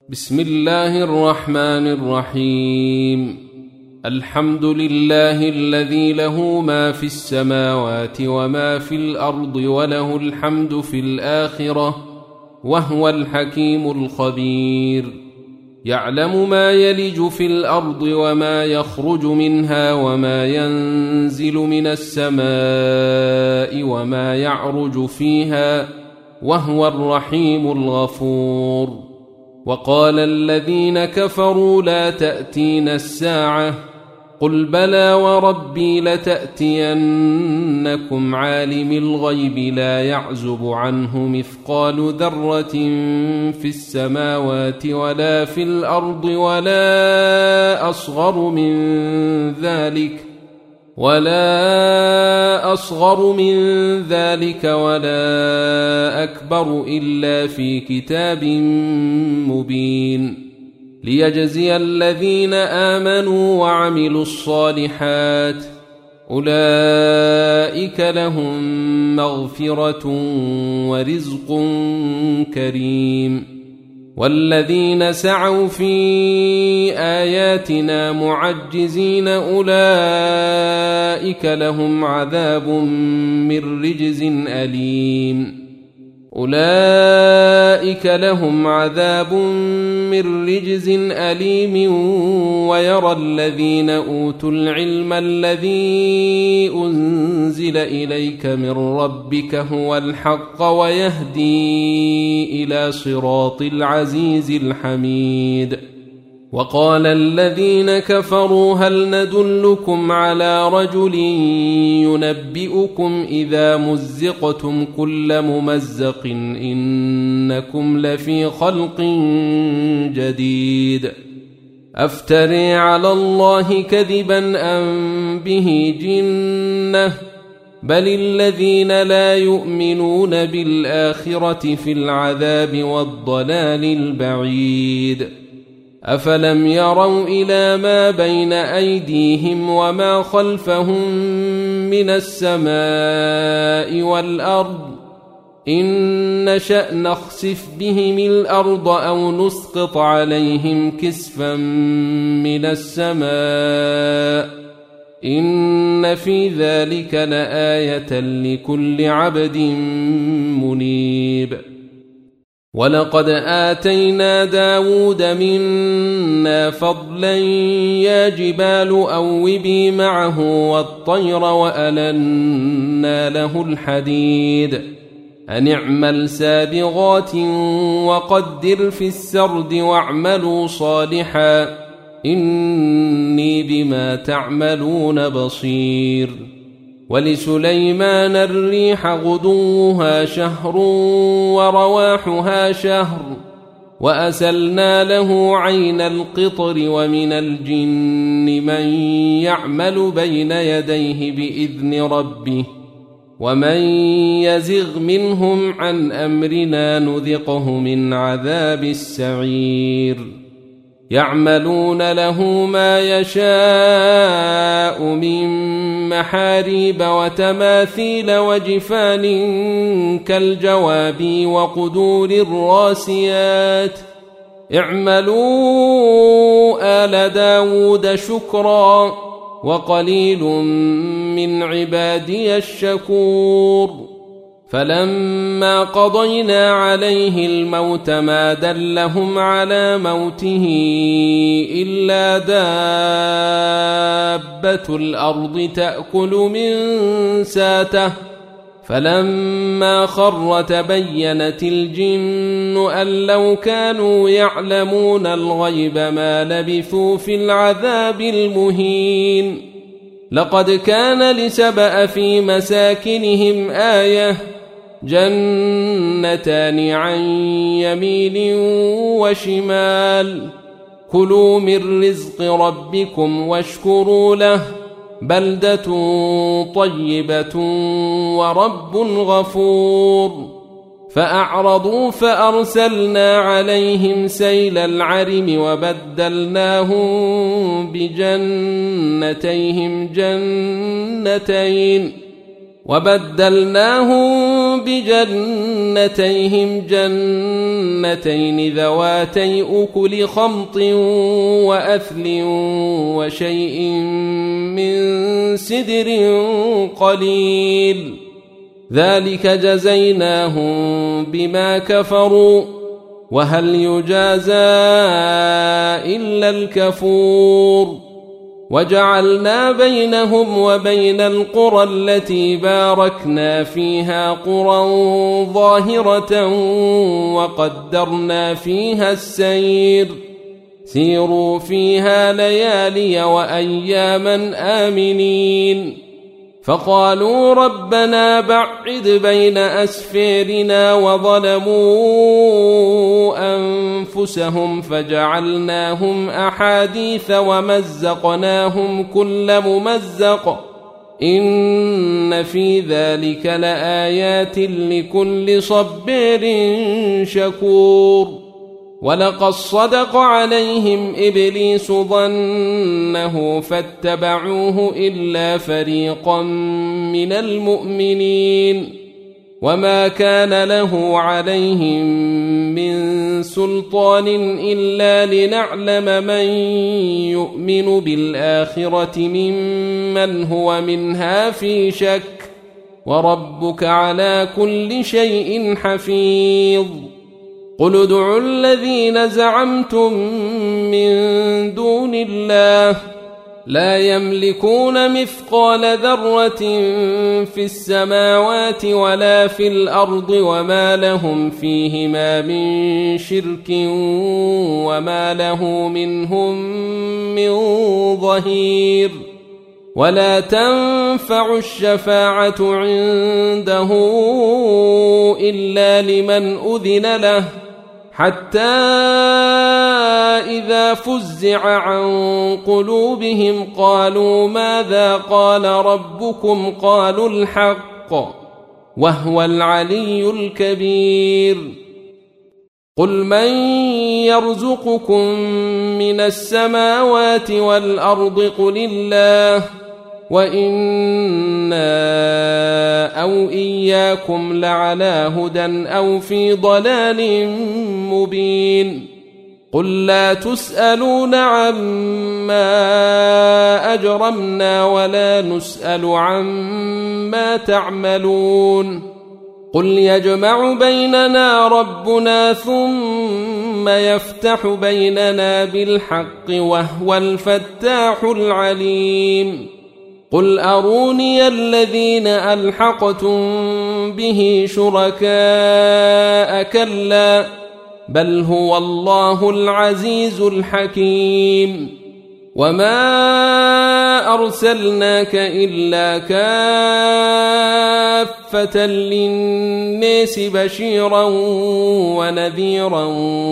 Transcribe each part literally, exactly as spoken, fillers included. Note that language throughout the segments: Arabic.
بسم الله الرحمن الرحيم. الحمد لله الذي له ما في السماوات وما في الأرض وله الحمد في الآخرة وهو الحكيم الخبير. يعلم ما يلج في الأرض وما يخرج منها وما ينزل من السماء وما يعرج فيها وهو الرحيم الغفور. وقال الذين كفروا لا تأتينا الساعة قل بلى وربي لتأتينكم عالم الغيب لا يعزب عنه مثقال ذرة في السماوات ولا في الأرض ولا أصغر من ذلك ولا أصغر من ذلك ولا أكبر إلا في كتاب مبين ليجزي الذين آمنوا وعملوا الصالحات أولئك لهم مغفرة ورزق كريم. والذين سعوا في آياتنا معجزين أولئك لهم عذاب من رجز أليم أولئك لهم عذاب من رجز أليم ويرى الذين أوتوا العلم الذي أنزل إليك من ربك هو الحق ويهدي إلى صراط العزيز الحميد. وقال الذين كفروا هل ندلكم على رجل ينبئكم إذا مزقتم كل ممزق إنكم لفي خلق جديد أفتري على الله كذبا أم به جنة بل الذين لا يؤمنون بالآخرة في العذاب والضلال البعيد. أفلم يروا إلى ما بين أيديهم وما خلفهم من السماء والأرض إن نشأ نخسف بهم الأرض أو نسقط عليهم كسفا من السماء إن في ذلك لآية لكل عبد منيب. ولقد آتينا داود منا فضلا يا جبال أوبي معه والطير وألنا له الحديد أن اعمل سابغات وقدر في السرد واعملوا صالحا إني بما تعملون بصير. ولسليمان الريح غدوها شهر ورواحها شهر وأسلنا له عين القطر ومن الجن من يعمل بين يديه بإذن ربه ومن يزغ منهم عن أمرنا نذقه من عذاب السعير. يعملون له ما يشاء من محاريب وتماثيل وجفان كالجواب وقدور الراسيات اعملوا آل داود شكرا وقليل من عبادي الشكور. فلما قضينا عليه الموت ما دلهم على موته إلا دابة الأرض تأكل من ساته فلما خر تبينت الجن أن لو كانوا يعلمون الغيب ما لبثوا في العذاب المهين. لقد كان لسبأ في مساكنهم آية جنتان عن يمين وشمال كلوا من رزق ربكم واشكروا له بلدة طيبة ورب غفور. فأعرضوا فأرسلنا عليهم سيل العرم وبدلناهم بجنتيهم جنتين وبدلناهم بجنتيهم جنتين ذواتي أكل خمط وأثل وشيء من سدر قليل ذلك جزيناهم بما كفروا وهل يجازى إلا الكفور وجعلنا بينهم وبين القرى التي باركنا فيها قرى ظاهرة وقدرنا فيها السير سيروا فيها ليالي وأياما آمنين فقالوا ربنا بعد بين أسفيرنا وظلموا أنفسهم فجعلناهم أحاديث ومزقناهم كل ممزق إن في ذلك لآيات لكل صبير شكور ولقد صدق عليهم إبليس ظنه فاتبعوه إلا فريقا من المؤمنين وما كان له عليهم من سلطان إلا لنعلم من يؤمن بالآخرة ممن هو منها في شك وربك على كل شيء حفيظ قل ادعوا الذين زعمتم من دون الله لا يملكون مثقال ذرة في السماوات ولا في الأرض وما لهم فيهما من شرك وما له منهم من ظهير ولا تنفع الشفاعة عنده إلا لمن أذن له حتى إذا فزع عن قلوبهم قالوا ماذا قال ربكم قالوا الحق وهو العلي الكبير قل من يرزقكم من السماوات والأرض قل الله وإنا أو إياكم لعلى هدى أو في ضلال مبين قل لا تسألون عما أجرمنا ولا نسأل عما تعملون قل يجمع بيننا ربنا ثم يفتح بيننا بالحق وهو الفتاح العليم قل أروني الذين ألحقتم به شركاء كلا بل هو الله العزيز الحكيم وما أرسلناك إلا كافة للناس بشيرا ونذيرا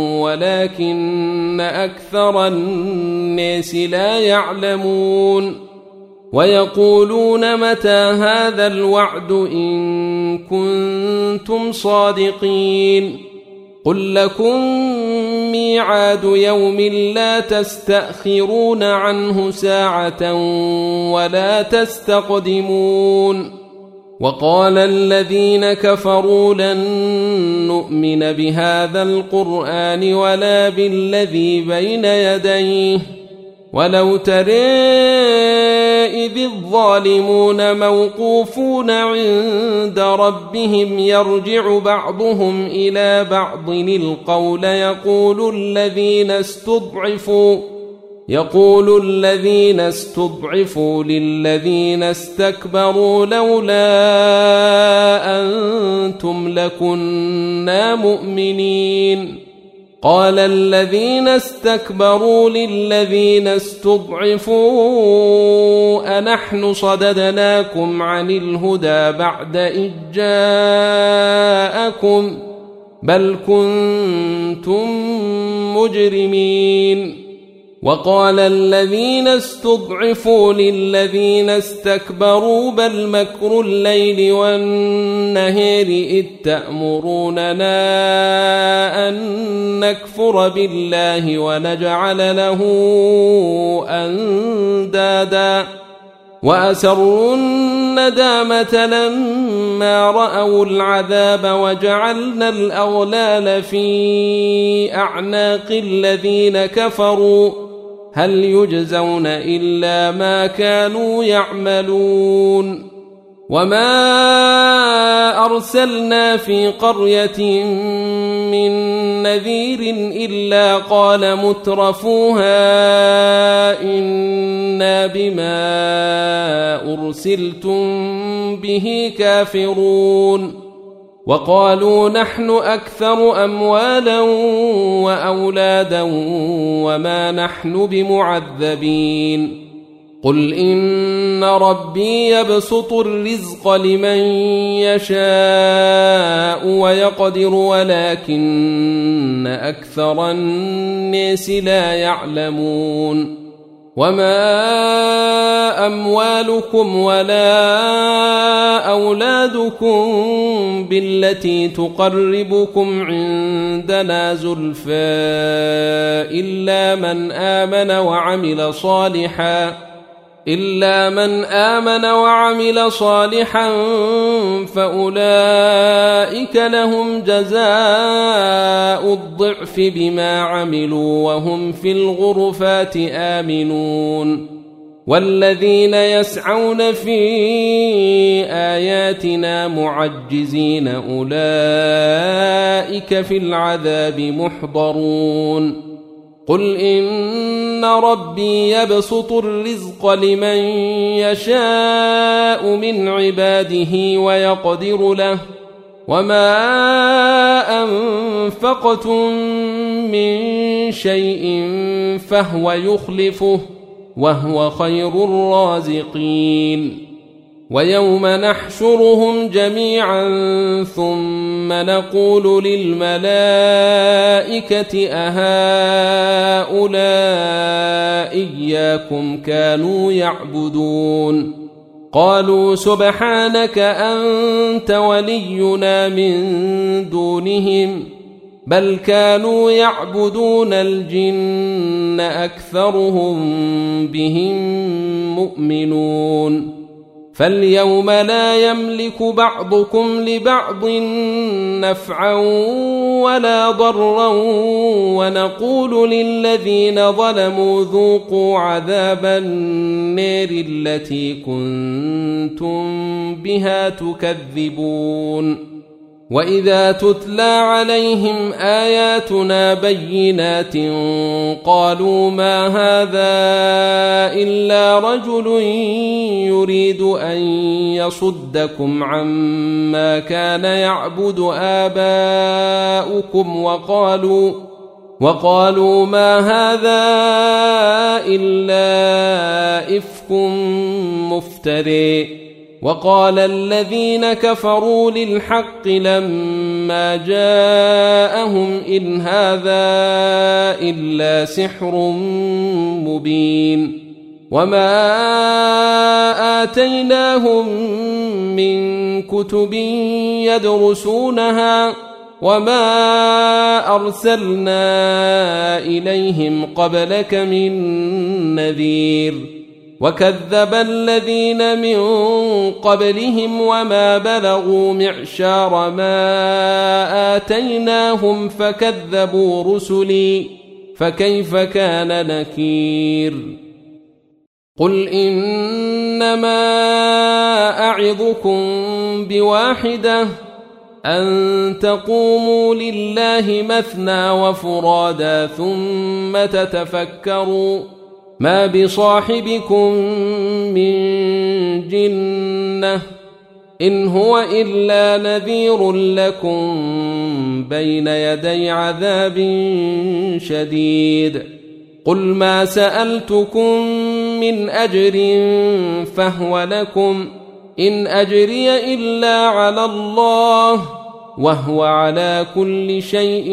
ولكن أكثر الناس لا يعلمون ويقولون متى هذا الوعد إن كنتم صادقين قل لكم ميعاد يوم لا تستأخرون عنه ساعة ولا تستقدمون وقال الذين كفروا لن نؤمن بهذا القرآن ولا بالذي بين يديه ولو ترى إذ الظالمون موقوفون عند ربهم يرجع بعضهم إلى بعض القول يقول الذين استضعفوا يقول الذين استضعفوا للذين استكبروا لولا أنتم لكنا مؤمنين قال الذين استكبروا للذين استضعفوا أنحن صددناكم عن الهدى بعد إذ جاءكم بل كنتم مجرمين وقال الذين استضعفوا للذين استكبروا بل مكر الليل والنهار إذ تأمروننا أن نكفر بالله ونجعل له أندادا وأسروا الندامة لما رأوا العذاب وجعلنا الأغلال في أعناق الذين كفروا هل يجزون إلا ما كانوا يعملون وما أرسلنا في قرية من نذير إلا قال مترفوها إنا بما أرسلتم به كافرون وقالوا نحن أكثر أموالا وأولادا وما نحن بمعذبين قل إن ربي يبسط الرزق لمن يشاء ويقدر ولكن أكثر الناس لا يعلمون وما أموالكم ولا أولادكم بالتي تقربكم عندنا زلفى إلا من آمن وعمل صالحا إلا من آمن وعمل صالحا فأولئك لهم جزاء الضعف بما عملوا وهم في الغرفات آمنون والذين يسعون في آياتنا معجزين أولئك في العذاب محضرون قل إن ربي يبسط الرزق لمن يشاء من عباده ويقدر له وما أنفقتم من شيء فهو يخلفه وهو خير الرازقين ويوم نحشرهم جميعا ثم نقول للملائكة أهؤلاء إياكم كانوا يعبدون قالوا سبحانك أنت ولينا من دونهم بل كانوا يعبدون الجن أكثرهم بهم مؤمنون فاليوم لا يملك بعضكم لبعض نفعا ولا ضرا ونقول للذين ظلموا ذوقوا عذاب النار التي كنتم بها تكذبون وإذا تتلى عليهم آياتنا بينات قالوا ما هذا إلا رجل يريد أن يصدكم عما كان يعبد آباؤكم وقالوا وقالوا ما هذا إلا إفك مفتري وقال الذين كفروا للحق لما جاءهم إن هذا إلا سحر مبين وما آتيناهم من كتب يدرسونها وما أرسلنا إليهم قبلك من نذير وكذب الذين من قبلهم وما بلغوا معشار ما آتيناهم فكذبوا رسلي فكيف كان نكير قل إنما أعظكم بواحدة أن تقوموا لله مثنى وفرادا ثم تتفكروا ما بصاحبكم من جنة إن هو إلا نذير لكم بين يدي عذاب شديد قل ما سألتكم من أجر فهو لكم إن أجري إلا على الله وهو على كل شيء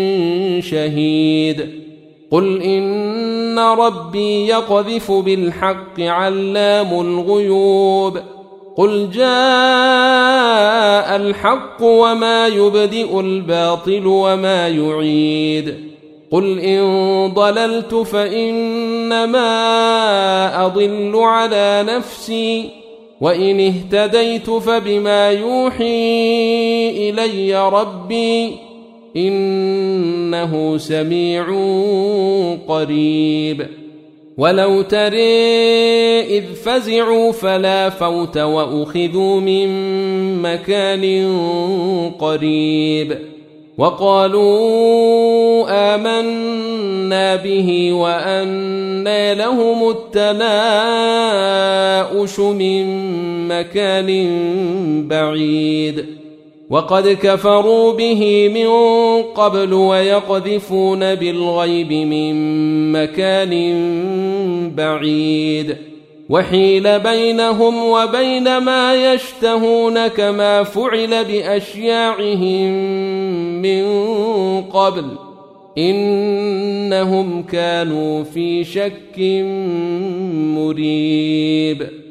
شهيد قل إن ربي يقذف بالحق علام الغيوب قل جاء الحق وما يبدئ الباطل وما يعيد قل إن ضللت فإنما أضل على نفسي وإن اهتديت فبما يوحي إلي ربي إنه سميع قريب ولو ترى إذ فزعوا فلا فوت وأخذوا من مكان قريب وقالوا آمنا به وأنى لهم التناؤش من مكان بعيد وقد كفروا به من قبل ويقذفون بالغيب من مكان بعيد وحيل بينهم وبين ما يشتهون كما فعل بأشياعهم من قبل إنهم كانوا في شك مريب